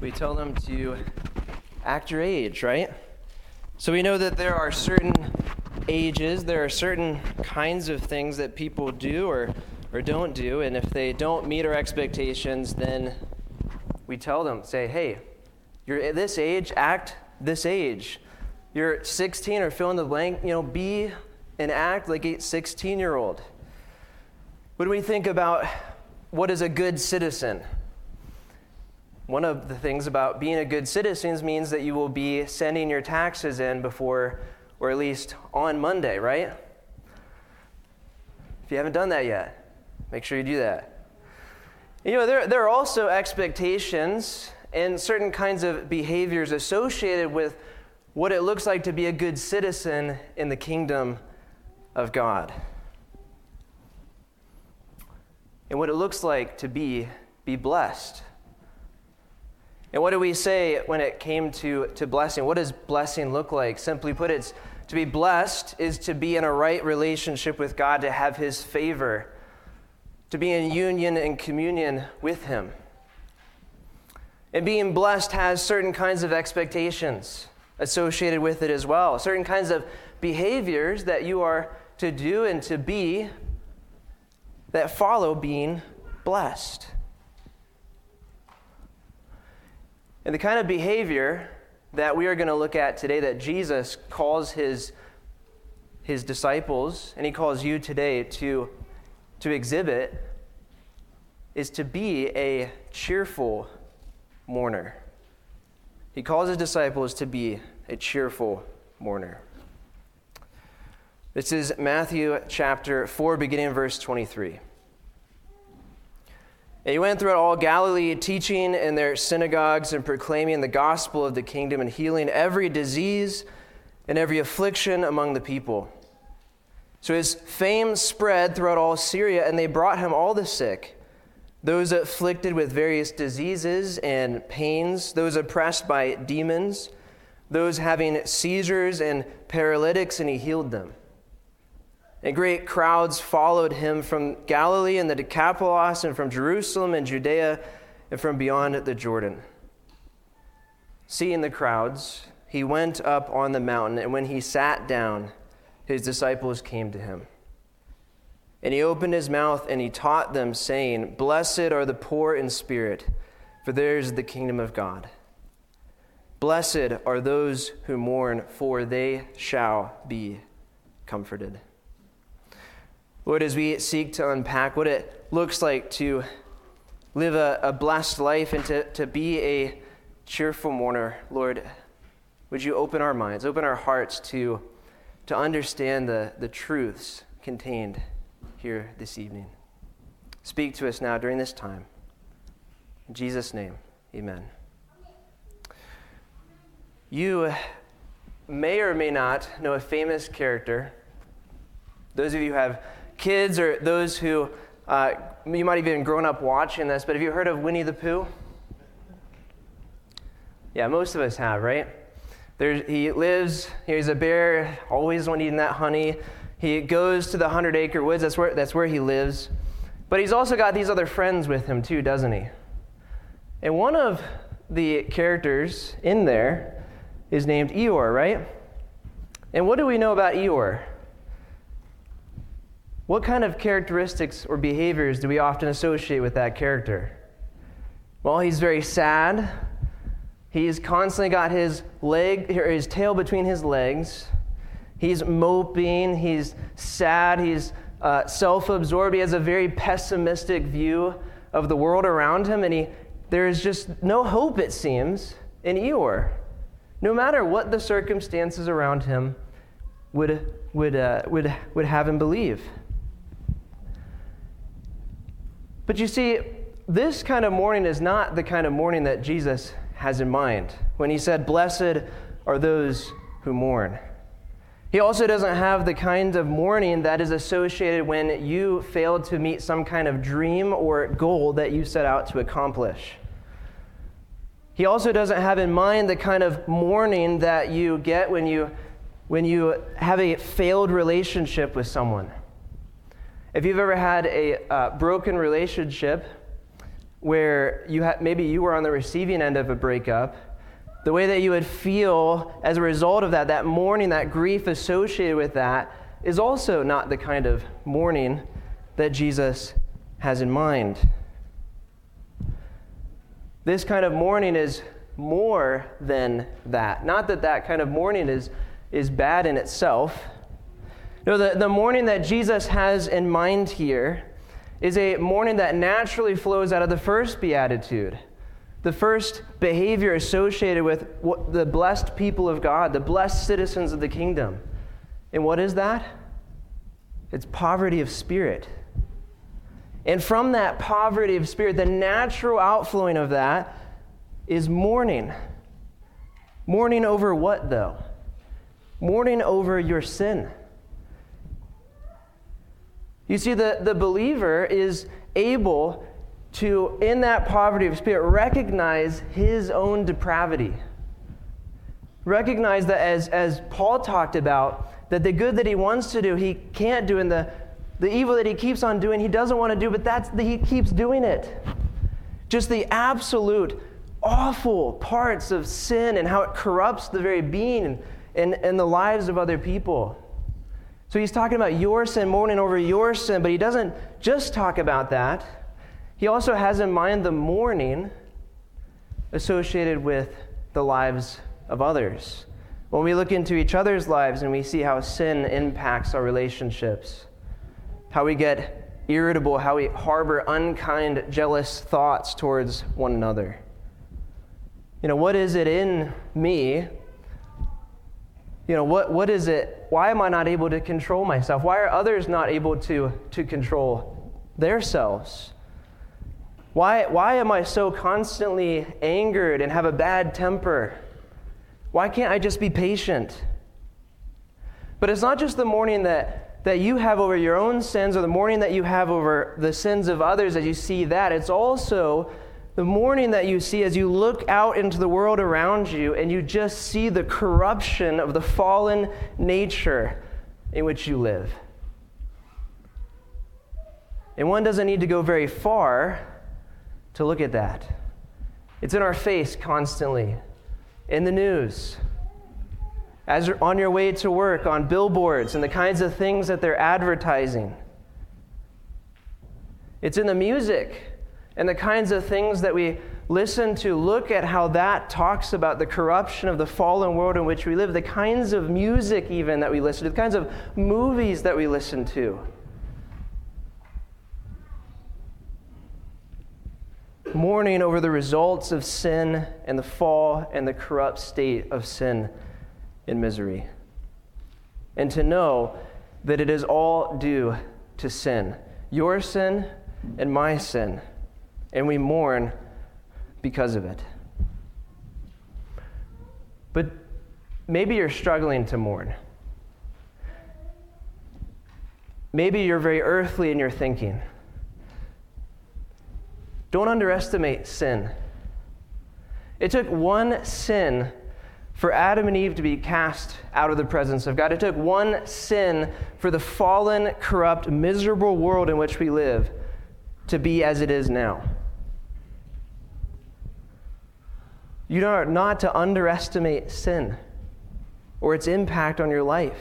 we tell them to act your age, right? So we know that there are certain ages, there are certain kinds of things that people do or don't do, and if they don't meet our expectations, then we tell them, say, hey, you're at this age, act this age. You're 16 or fill in the blank, be and act like a 16-year-old. When we think about what is a good citizen, one of the things about being a good citizen means that you will be sending your taxes in before, or at least on Monday, right? If you haven't done that yet, make sure you do that. There are also expectations and certain kinds of behaviors associated with what it looks like to be a good citizen in the kingdom of God. And what it looks like to be blessed. And what do we say when it came to blessing? What does blessing look like? Simply put, it's to be blessed is to be in a right relationship with God, to have His favor, to be in union and communion with Him. And being blessed has certain kinds of expectations associated with it as well, certain kinds of behaviors that you are to do and to be that follow being blessed. And the kind of behavior that we are going to look at today that Jesus calls his disciples, and He calls you today to exhibit, is to be a cheerful mourner. He calls His disciples to be a cheerful mourner. This is Matthew chapter 4, beginning in verse 23. And He went throughout all Galilee, teaching in their synagogues and proclaiming the gospel of the kingdom and healing every disease and every affliction among the people. So His fame spread throughout all Syria, and they brought Him all the sick, those afflicted with various diseases and pains, those oppressed by demons, those having seizures and paralytics, and He healed them. And great crowds followed Him from Galilee and the Decapolis, and from Jerusalem and Judea, and from beyond the Jordan. Seeing the crowds, He went up on the mountain, and when He sat down, His disciples came to Him. And He opened His mouth, and He taught them, saying, Blessed are the poor in spirit, for theirs is the kingdom of God. Blessed are those who mourn, for they shall be comforted. Lord, as we seek to unpack what it looks like to live a blessed life and to be a cheerful mourner, Lord, would You open our minds, open our hearts to understand the truths contained here this evening. Speak to us now during this time. In Jesus' name, amen. You may or may not know a famous character. Those of you who have kids or those who, you might have even grown up watching this, but have you heard of Winnie the Pooh? Yeah, most of us have, right? He lives, he's a bear, always wanting eating that honey. He goes to the 100-acre woods, that's where he lives. But he's also got these other friends with him too, doesn't he? And one of the characters in there is named Eeyore, right? And what do we know about Eeyore? What kind of characteristics or behaviors do we often associate with that character? Well, he's very sad. He's constantly got his tail between his legs. He's moping. He's sad. He's self-absorbed. He has a very pessimistic view of the world around him, and there is just no hope, it seems, in Eeyore. No matter what the circumstances around him would have him believe. But you see, this kind of mourning is not the kind of mourning that Jesus has in mind when He said, Blessed are those who mourn. He also doesn't have the kind of mourning that is associated when you failed to meet some kind of dream or goal that you set out to accomplish. He also doesn't have in mind the kind of mourning that you get when you have a failed relationship with someone. If you've ever had a broken relationship, where maybe you were on the receiving end of a breakup, the way that you would feel as a result of that mourning, that grief associated with that, is also not the kind of mourning that Jesus has in mind. This kind of mourning is more than that. Not that that kind of mourning is bad in itself. No, the mourning that Jesus has in mind here is a mourning that naturally flows out of the first beatitude, the first behavior associated with the blessed people of God, the blessed citizens of the kingdom. And what is that? It's poverty of spirit. And from that poverty of spirit, the natural outflowing of that is mourning. Mourning over what, though? Mourning over your sin. You see, the believer is able to, in that poverty of spirit, recognize his own depravity. Recognize that as Paul talked about, that the good that he wants to do, he can't do, and the evil that he keeps on doing, he doesn't want to do, but he keeps doing it. Just the absolute awful parts of sin and how it corrupts the very being and the lives of other people. So he's talking about your sin, mourning over your sin, but he doesn't just talk about that. He also has in mind the mourning associated with the lives of others. When we look into each other's lives and we see how sin impacts our relationships, how we get irritable, how we harbor unkind, jealous thoughts towards one another. What is it in me? What is it? Why am I not able to control myself? Why are others not able to control themselves? Why am I so constantly angered and have a bad temper? Why can't I just be patient? But it's not just the mourning that you have over your own sins or the mourning that you have over the sins of others as you see that. It's also the mourning that you see as you look out into the world around you and you just see the corruption of the fallen nature in which you live. And one doesn't need to go very far to look at that. It's in our face constantly, in the news, as you're on your way to work, on billboards and the kinds of things that they're advertising. It's in the music and the kinds of things that we listen to. Look at how that talks about the corruption of the fallen world in which we live, the kinds of music even that we listen to, the kinds of movies that we listen to. Mourning over the results of sin and the fall and the corrupt state of sin and misery. And to know that it is all due to sin, your sin and my sin. And we mourn because of it. But maybe you're struggling to mourn. Maybe you're very earthly in your thinking. Don't underestimate sin. It took one sin for Adam and Eve to be cast out of the presence of God. It took one sin for the fallen, corrupt, miserable world in which we live to be as it is now. You are not to underestimate sin or its impact on your life.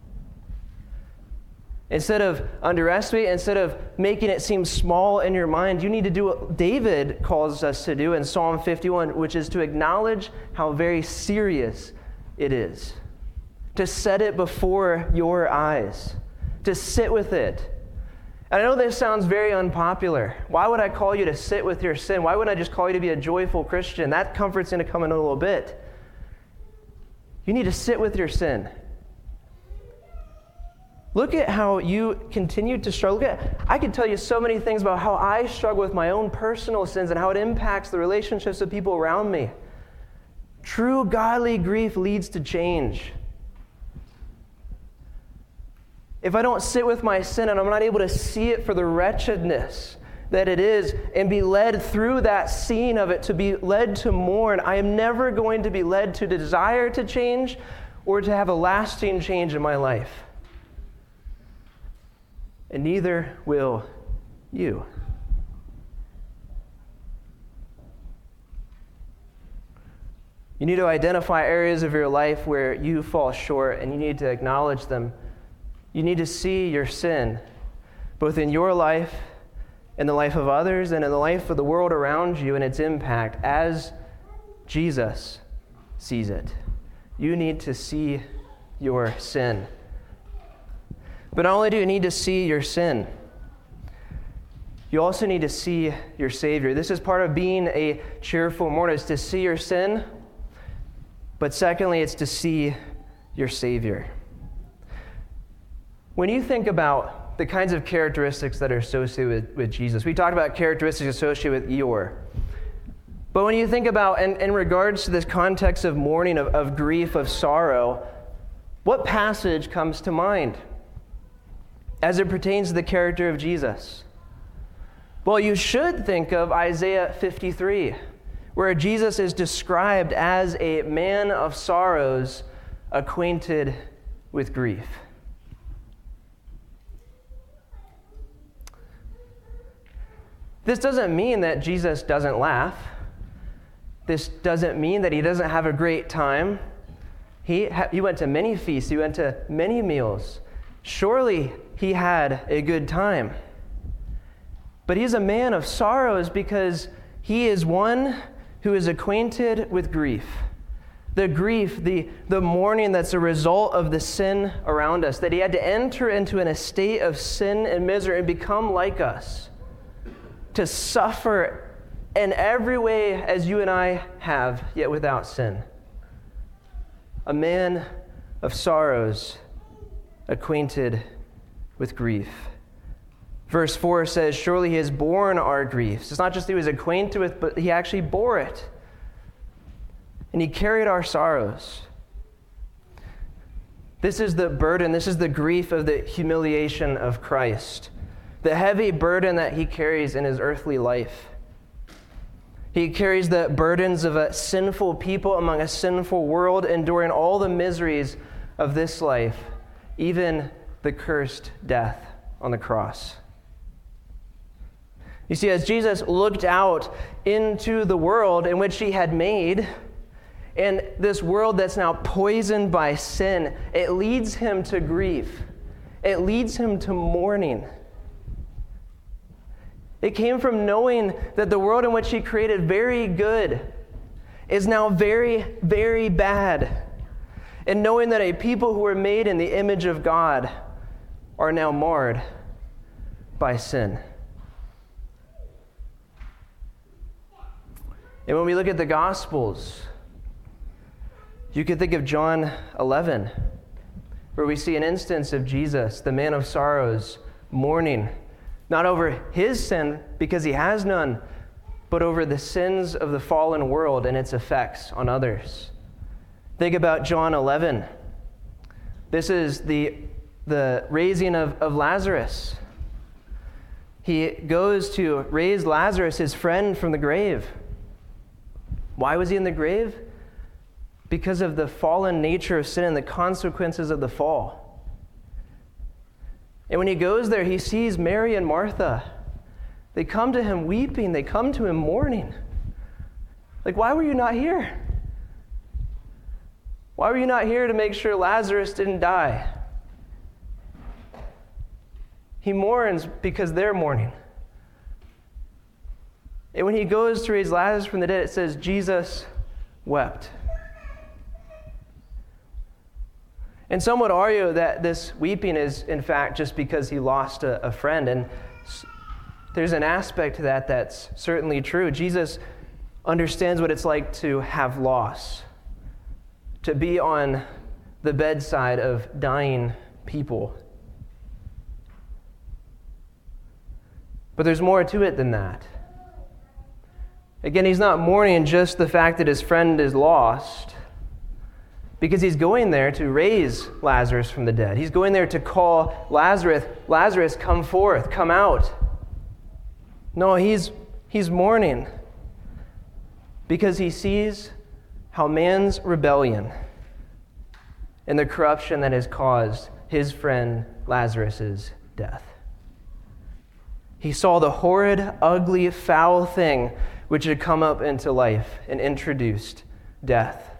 Instead of underestimating, instead of making it seem small in your mind, you need to do what David calls us to do in Psalm 51, which is to acknowledge how very serious it is. To set it before your eyes. To sit with it. And I know this sounds very unpopular. Why would I call you to sit with your sin? Why wouldn't I just call you to be a joyful Christian? That comfort's going to come in a little bit. You need to sit with your sin. Look at how you continue to struggle. I could tell you so many things about how I struggle with my own personal sins and how it impacts the relationships of people around me. True godly grief leads to change. If I don't sit with my sin and I'm not able to see it for the wretchedness that it is and be led through that scene of it, to be led to mourn, I am never going to be led to desire to change or to have a lasting change in my life. And neither will you. You need to identify areas of your life where you fall short, and you need to acknowledge them. You need to see your sin, both in your life, in the life of others, and in the life of the world around you and its impact as Jesus sees it. You need to see your sin. But not only do you need to see your sin, you also need to see your Savior. This is part of being a cheerful mourner, is to see your sin, but secondly, it's to see your Savior. When you think about the kinds of characteristics that are associated with Jesus, we talked about characteristics associated with Eeyore. But when you think about, in regards to this context of mourning, of grief, of sorrow, what passage comes to mind as it pertains to the character of Jesus? Well, you should think of Isaiah 53, where Jesus is described as a man of sorrows, acquainted with grief. This doesn't mean that Jesus doesn't laugh. This doesn't mean that he doesn't have a great time. He went to many feasts. He went to many meals. Surely he had a good time. But he's a man of sorrows because he is one who is acquainted with grief. The grief, the mourning that's a result of the sin around us, that he had to enter into an estate of sin and misery and become like us, to suffer in every way as you and I have, yet without sin. A man of sorrows, acquainted with grief. Verse 4 says, surely he has borne our griefs. It's not just he was acquainted with, but he actually bore it. And he carried our sorrows. This is the burden, this is the grief of the humiliation of Christ. The heavy burden that he carries in his earthly life. He carries the burdens of a sinful people among a sinful world, enduring all the miseries of this life, even the cursed death on the cross. You see, as Jesus looked out into the world in which he had made, and this world that's now poisoned by sin, it leads him to grief. It leads him to mourning. It came from knowing that the world in which he created, very good, is now very, very bad. And knowing that a people who were made in the image of God are now marred by sin. And when we look at the Gospels, you could think of John 11, where we see an instance of Jesus, the man of sorrows, mourning, not over his sin, because he has none, but over the sins of the fallen world and its effects on others. Think about John 11. This is the raising of Lazarus. He goes to raise Lazarus, his friend, from the grave. Why was he in the grave? Because of the fallen nature of sin and the consequences of the fall. And when he goes there, he sees Mary and Martha. They come to him weeping. They come to him mourning. Like, why were you not here? Why were you not here to make sure Lazarus didn't die? He mourns because they're mourning. And when he goes to raise Lazarus from the dead, it says Jesus wept. And some would argue that this weeping is, in fact, just because he lost a friend. And there's an aspect to that that's certainly true. Jesus understands what it's like to have loss, to be on the bedside of dying people. But there's more to it than that. Again, he's not mourning just the fact that his friend is lost, because he's going there to raise Lazarus from the dead. He's going there to call Lazarus, come forth, come out. No, he's mourning because he sees how man's rebellion and the corruption that has caused his friend Lazarus' death. He saw the horrid, ugly, foul thing which had come up into life and introduced death.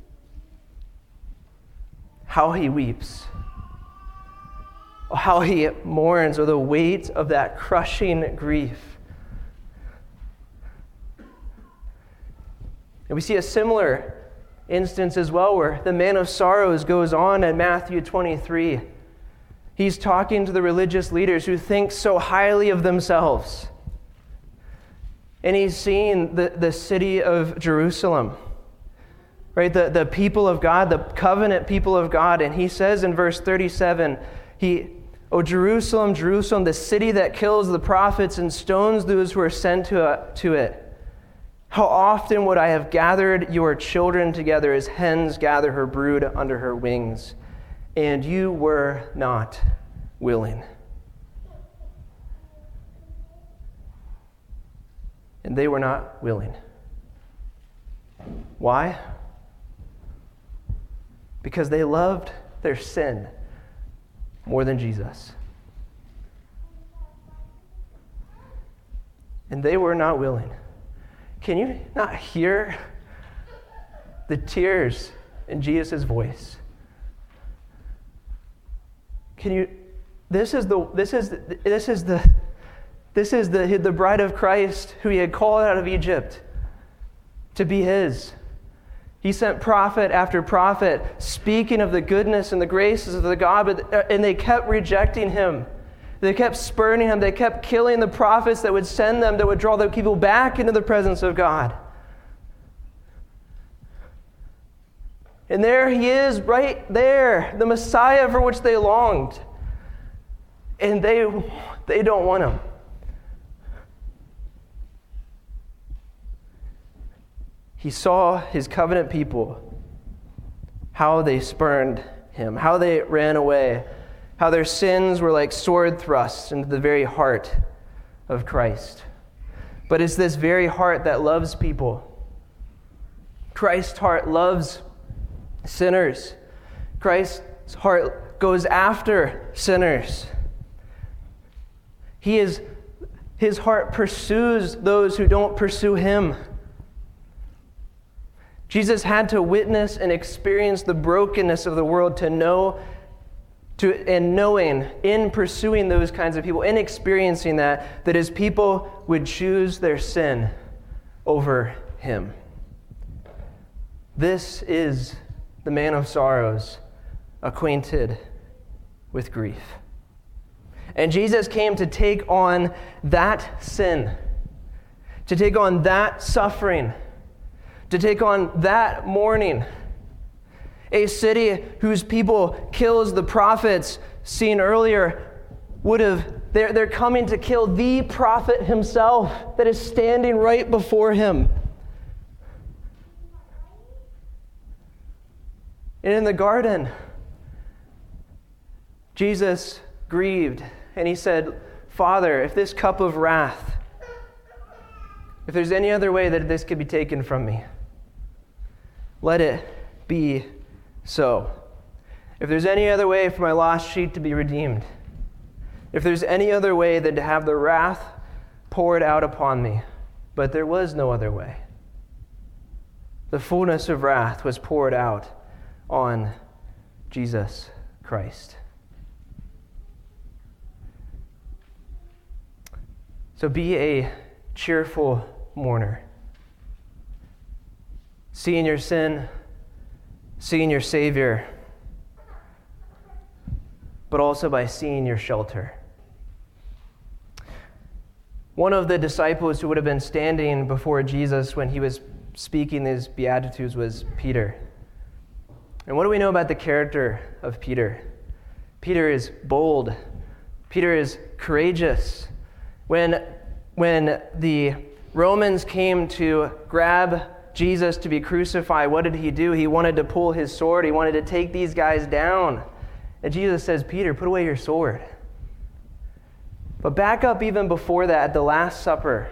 How he weeps. How he mourns with the weight of that crushing grief. And we see a similar instance as well where the man of sorrows goes on in Matthew 23. He's talking to the religious leaders who think so highly of themselves. And he's seeing the city of Jerusalem, right? The people of God, the covenant people of God. And he says in verse 37, O Jerusalem, Jerusalem, the city that kills the prophets and stones those who are sent to it. How often would I have gathered your children together as hens gather her brood under her wings, and you were not willing. And they were not willing. Why? Because they loved their sin more than Jesus. And they were not willing. Can you not hear the tears in Jesus' voice? Can you? This is the bride of Christ who he had called out of Egypt to be his. He sent prophet after prophet speaking of the goodness and the graces of the God, and they kept rejecting him. They kept spurning him. They kept killing the prophets that would send them, that would draw the people back into the presence of God. And there he is, right there, the Messiah for which they longed. And they don't want him. He saw his covenant people, how they spurned him, how they ran away, how their sins were like sword thrusts into the very heart of Christ. But it's this very heart that loves people. Christ's heart loves sinners. Christ's heart goes after sinners. His heart pursues those who don't pursue him. Jesus had to witness and experience the brokenness of the world knowing, in pursuing those kinds of people, in experiencing that his people would choose their sin over him. This is the man of sorrows, acquainted with grief. And Jesus came to take on that sin, to take on that suffering, to take on that mourning. A city whose people kills the prophets seen earlier they're coming to kill the prophet himself that is standing right before him. And in the garden, Jesus grieved and he said, Father, if this cup of wrath, if there's any other way that this could be taken from me, let it be so. If there's any other way for my lost sheep to be redeemed, if there's any other way than to have the wrath poured out upon me, but there was no other way. The fullness of wrath was poured out on Jesus Christ. So be a cheerful mourner. Seeing your sin, seeing your Savior, but also by seeing your shelter. One of the disciples who would have been standing before Jesus when he was speaking these Beatitudes was Peter. And what do we know about the character of Peter? Peter is bold. Peter is courageous. When the Romans came to grab Jesus to be crucified, what did he do? He wanted to pull his sword. He wanted to take these guys down. And Jesus says, Peter, put away your sword. But back up even before that, at the Last Supper,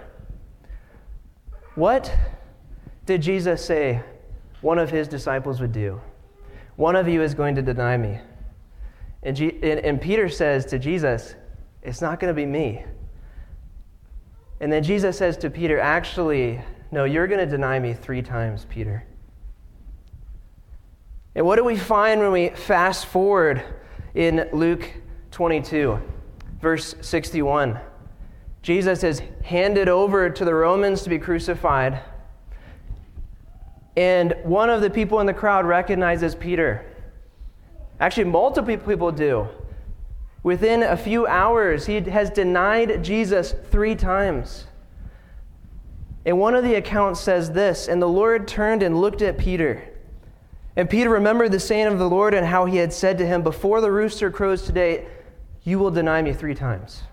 what did Jesus say one of his disciples would do? One of you is going to deny me. And Peter says to Jesus, it's not going to be me. And then Jesus says to Peter, actually, no, you're going to deny me 3 times, Peter. And what do we find when we fast forward in Luke 22, verse 61? Jesus is handed over to the Romans to be crucified. And one of the people in the crowd recognizes Peter. Actually, multiple people do. Within a few hours, he has denied Jesus 3 times. And one of the accounts says this, "And the Lord turned and looked at Peter. And Peter remembered the saying of the Lord and how he had said to him, 'Before the rooster crows today, you will deny me 3 times.'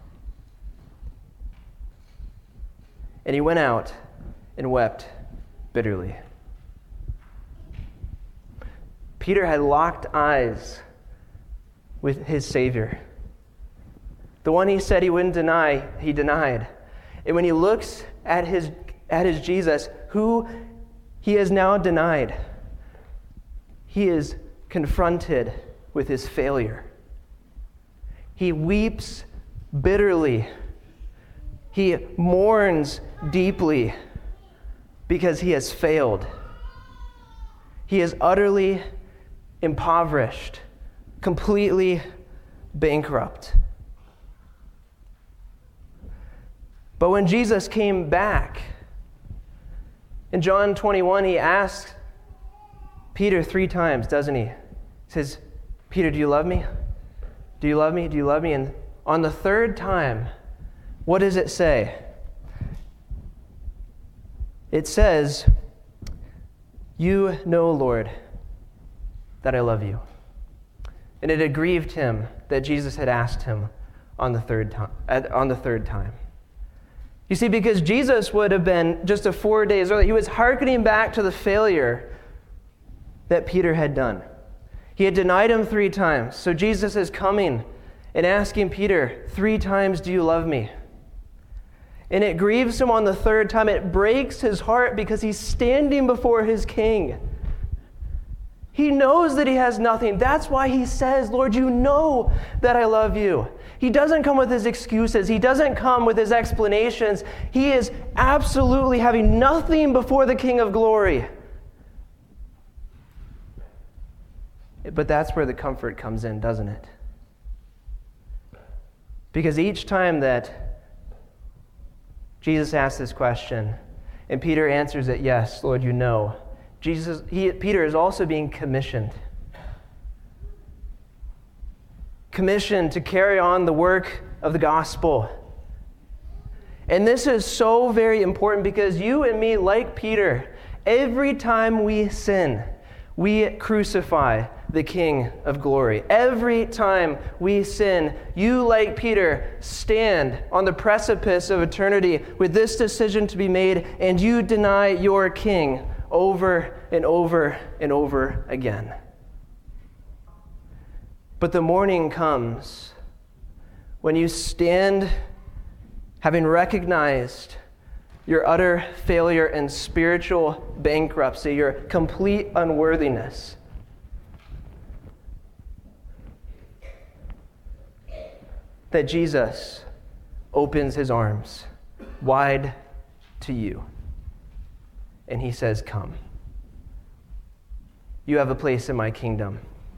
And he went out and wept bitterly." Peter had locked eyes with his Savior. The one he said he wouldn't deny, he denied. And when he looks at his Jesus, who he has now denied, he is confronted with his failure. He weeps bitterly. He mourns deeply because he has failed. He is utterly impoverished, completely bankrupt. But when Jesus came back, in John 21, he asks Peter 3 times, doesn't he? He says, "Peter, do you love me? Do you love me? Do you love me?" And on the 3rd time, what does it say? It says, "You know, Lord, that I love you." And it had grieved him that Jesus had asked him on the third time. You see, because Jesus would have been just 4 days earlier, he was hearkening back to the failure that Peter had done. He had denied him 3 times. So Jesus is coming and asking Peter 3 times, "Do you love me?" And it grieves him on the 3rd time. It breaks his heart because he's standing before his king. He knows that he has nothing. That's why he says, "Lord, you know that I love you." He doesn't come with his excuses. He doesn't come with his explanations. He is absolutely having nothing before the King of Glory. But that's where the comfort comes in, doesn't it? Because each time that Jesus asks this question, and Peter answers it, "Yes, Lord, you know," Peter is also being commissioned. Commissioned to carry on the work of the gospel. And this is so very important because you and me, like Peter, every time we sin, we crucify the King of Glory. Every time we sin, you, like Peter, stand on the precipice of eternity with this decision to be made, and you deny your King over and over and over again. But the morning comes when you stand having recognized your utter failure and spiritual bankruptcy, your complete unworthiness. That Jesus opens his arms wide to you. And he says, "Come. You have a place in my kingdom."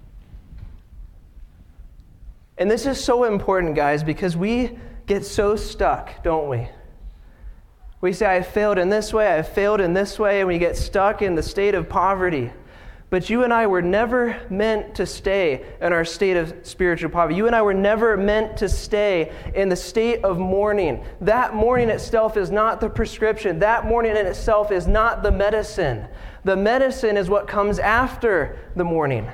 And this is so important, guys, because we get so stuck, don't we? We say, "I failed in this way, I failed in this way," and we get stuck in the state of poverty. But you and I were never meant to stay in our state of spiritual poverty. You and I were never meant to stay in the state of mourning. That mourning itself is not the prescription. That mourning in itself is not the medicine. The medicine is what comes after the mourning.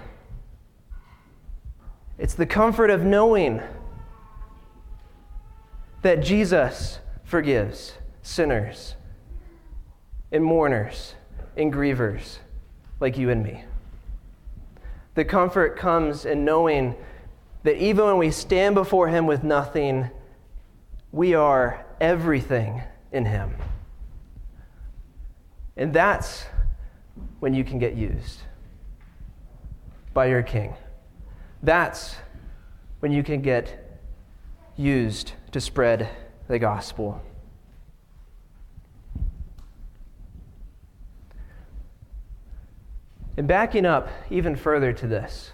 It's the comfort of knowing that Jesus forgives sinners and mourners and grievers like you and me. The comfort comes in knowing that even when we stand before him with nothing, we are everything in him. And that's when you can get used by your King. That's when you can get used to spread the gospel. And backing up even further to this,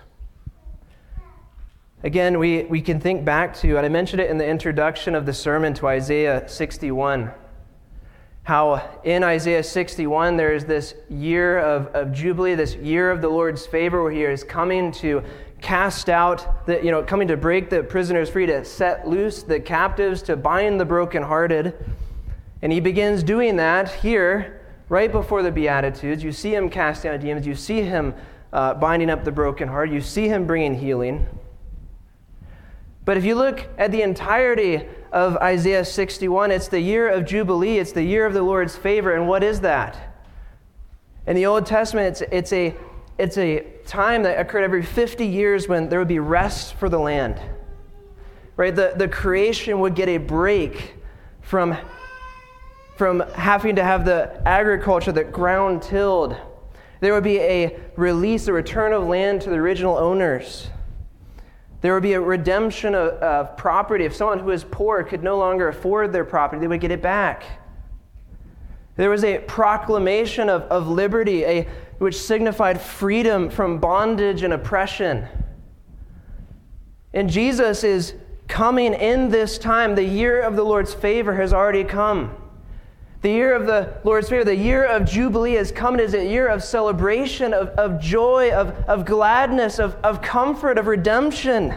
again, we can think back to, and I mentioned it in the introduction of the sermon, to Isaiah 61, how in Isaiah 61 there is this year of Jubilee, this year of the Lord's favor, where he is coming to cast out, coming to break the prisoners free, to set loose the captives, to bind the brokenhearted. And he begins doing that here, right before the Beatitudes. You see him casting out demons. You see him binding up the brokenhearted. You see him bringing healing. But if you look at the entirety of Isaiah 61, it's the year of Jubilee. It's the year of the Lord's favor. And what is that? In the Old Testament, it's a time that occurred every 50 years when there would be rest for the land. Right? The creation would get a break from having to have the agriculture, the ground tilled. There would be a release, a return of land to the original owners. There would be a redemption of property. If someone who is poor could no longer afford their property, they would get it back. There was a proclamation of liberty, which signified freedom from bondage and oppression. And Jesus is coming in this time. The year of the Lord's favor has already come. The year of the Lord's favor, the year of Jubilee has come. It is a year of celebration, of joy, of gladness, of comfort, of redemption.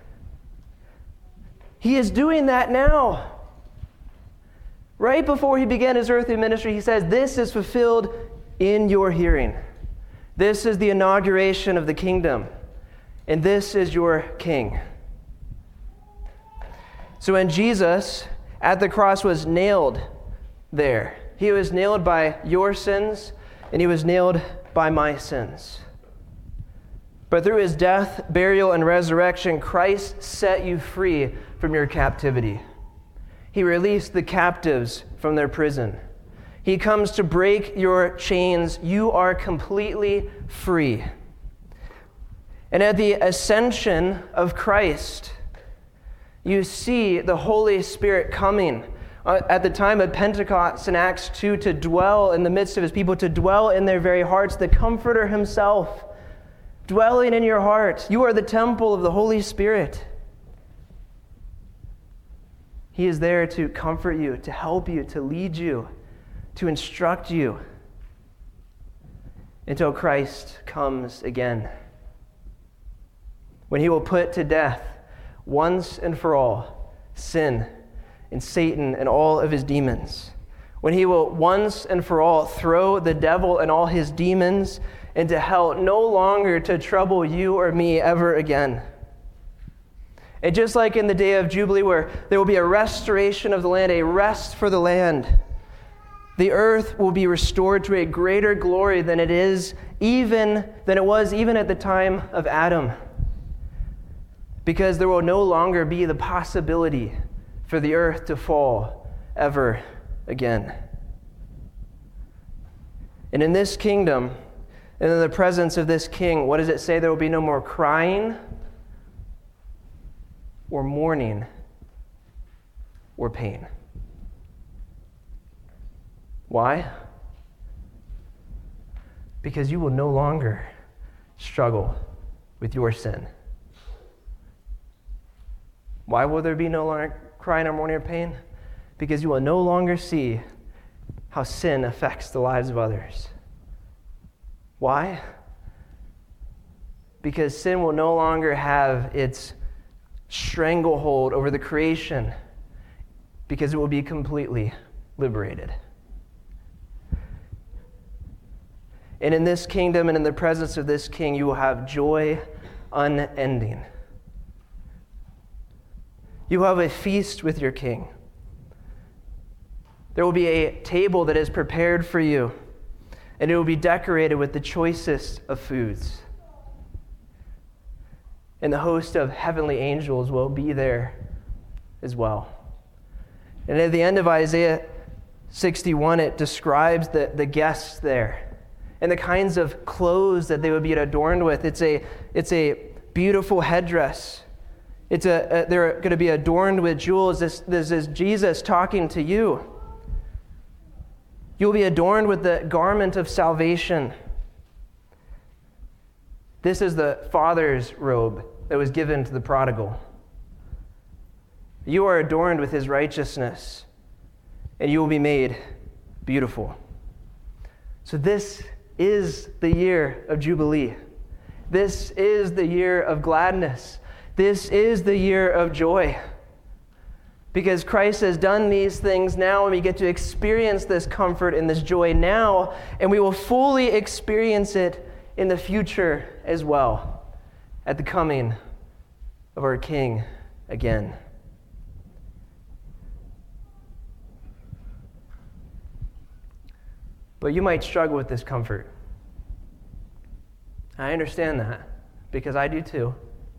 He is doing that now. Right before he began his earthly ministry, he says, "This is fulfilled in your hearing. This is the inauguration of the kingdom, and this is your king." So when Jesus at the cross was nailed there, he was nailed by your sins, and he was nailed by my sins. But through his death, burial, and resurrection, Christ set you free from your captivity. He released the captives from their prison. He comes to break your chains. You are completely free. And at the ascension of Christ, you see the Holy Spirit coming at the time of Pentecost in Acts 2 to dwell in the midst of his people, to dwell in their very hearts, the Comforter himself dwelling in your heart. You are the temple of the Holy Spirit. He is there to comfort you, to help you, to lead you, to instruct you until Christ comes again, when he will put to death once and for all sin and Satan and all of his demons, when he will once and for all throw the devil and all his demons into hell, no longer to trouble you or me ever again. And just like in the day of Jubilee, where there will be a restoration of the land, a rest for the land, the earth will be restored to a greater glory than it was even at the time of Adam, because there will no longer be the possibility for the earth to fall ever again. And in this kingdom, and in the presence of this king, what does it say? There will be no more crying or mourning or pain. Why? Because you will no longer struggle with your sin. Why will there be no longer crying or mourning or pain? Because you will no longer see how sin affects the lives of others. Why? Because sin will no longer have its stranglehold over the creation, because it will be completely liberated. And in this kingdom and in the presence of this king, you will have joy unending. You will have a feast with your king. There will be a table that is prepared for you, and it will be decorated with the choicest of foods. And the host of heavenly angels will be there as well. And at the end of Isaiah 61, it describes the guests there and the kinds of clothes that they would be adorned with. It's a beautiful headdress. They're going to be adorned with jewels. This is Jesus talking to you. You'll be adorned with the garment of salvation. This is the Father's robe that was given to the prodigal. You are adorned with his righteousness, and you will be made beautiful. So this is the year of Jubilee. This is the year of gladness. This is the year of joy. Because Christ has done these things now, and we get to experience this comfort and this joy now, and we will fully experience it in the future as well, at the coming of our King again. But you might struggle with this comfort. I understand that, because I do too.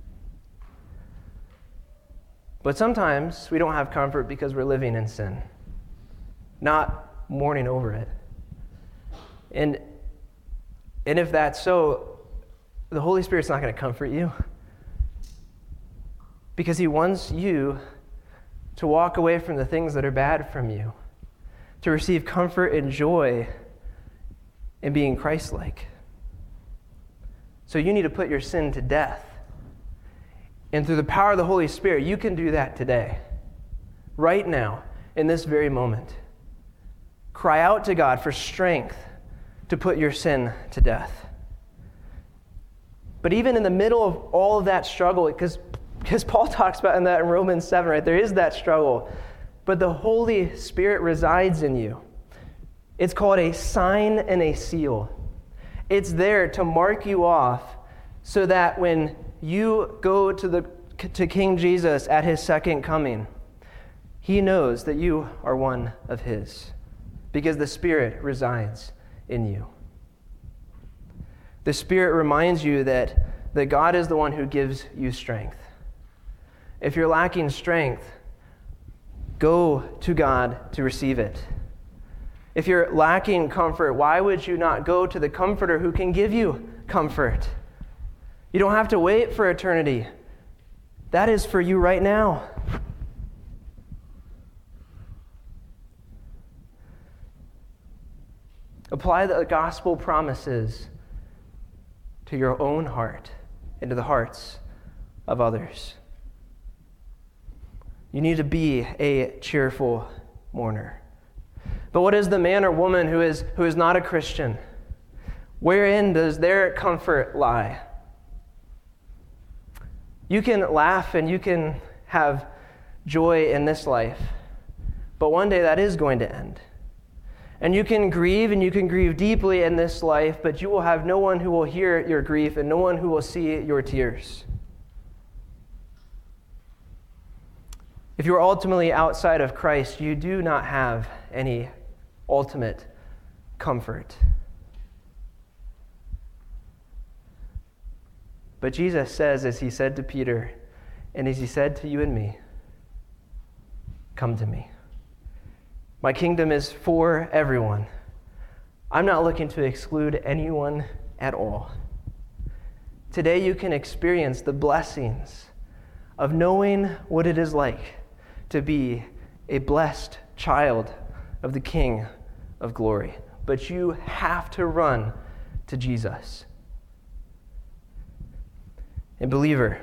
But sometimes we don't have comfort because we're living in sin, not mourning over it. And if that's so, the Holy Spirit's not going to comfort you, because he wants you to walk away from the things that are bad from you, to receive comfort and joy in being Christ-like. So you need to put your sin to death. And through the power of the Holy Spirit, you can do that today, right now, in this very moment. Cry out to God for strength to put your sin to death. But even in the middle of all of that struggle, because Paul talks about in Romans 7, right? There is that struggle. But the Holy Spirit resides in you. It's called a sign and a seal. It's there to mark you off so that when you go to King Jesus at his second coming, he knows that you are one of his, because the Spirit resides in you. The Spirit reminds you that God is the one who gives you strength. If you're lacking strength, go to God to receive it. If you're lacking comfort, why would you not go to the Comforter who can give you comfort? You don't have to wait for eternity. That is for you right now. Apply the gospel promises to your own heart and to the hearts of others. You need to be a cheerful mourner. But what is the man or woman who is not a Christian? Wherein does their comfort lie? You can laugh and you can have joy in this life, but one day that is going to end. And you can grieve and you can grieve deeply in this life, but you will have no one who will hear your grief and no one who will see your tears. If you are ultimately outside of Christ, you do not have any ultimate comfort. But Jesus says, as he said to Peter, and as he said to you and me, come to me. My kingdom is for everyone. I'm not looking to exclude anyone at all. Today you can experience the blessings of knowing what it is like to be a blessed child of the King of glory. But you have to run to Jesus. And believer,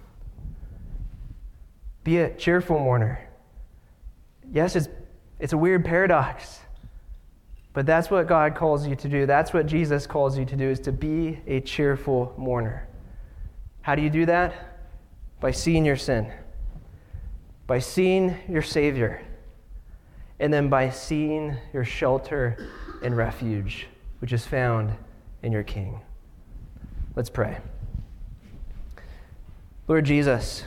be a cheerful mourner. Yes, it's a weird paradox, but that's what God calls you to do. That's what Jesus calls you to do, is to be a cheerful mourner. How do you do that? By seeing your sin, by seeing your Savior, and then by seeing your shelter and refuge, which is found in your King. Let's pray. Lord Jesus,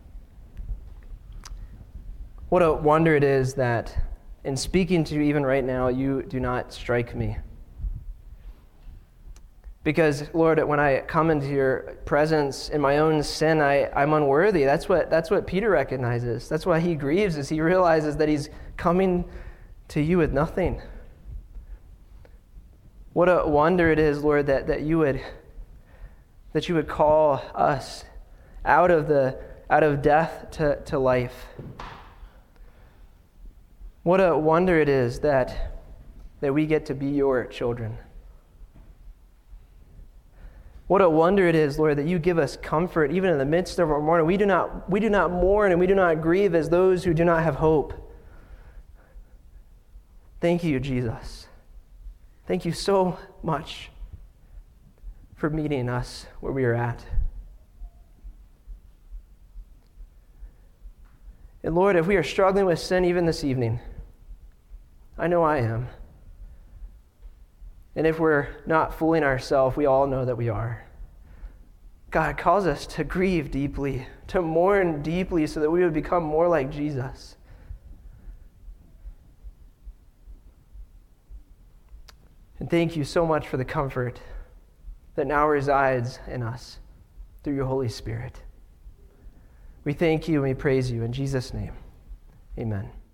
what a wonder it is that in speaking to you even right now, you do not strike me. Because, Lord, when I come into your presence in my own sin, I'm unworthy. That's what Peter recognizes. That's why he grieves, as he realizes that he's coming to you with nothing. What a wonder it is, Lord, that you would call us out of death to life. What a wonder it is that we get to be your children. What a wonder it is, Lord, that you give us comfort even in the midst of our mourning. We do not mourn and we do not grieve as those who do not have hope. Thank you, Jesus. Thank you so much for meeting us where we are at. And Lord, if we are struggling with sin even this evening, I know I am. And if we're not fooling ourselves, we all know that we are. God calls us to grieve deeply, to mourn deeply so that we would become more like Jesus. And thank you so much for the comfort that now resides in us through your Holy Spirit. We thank you and we praise you in Jesus' name. Amen.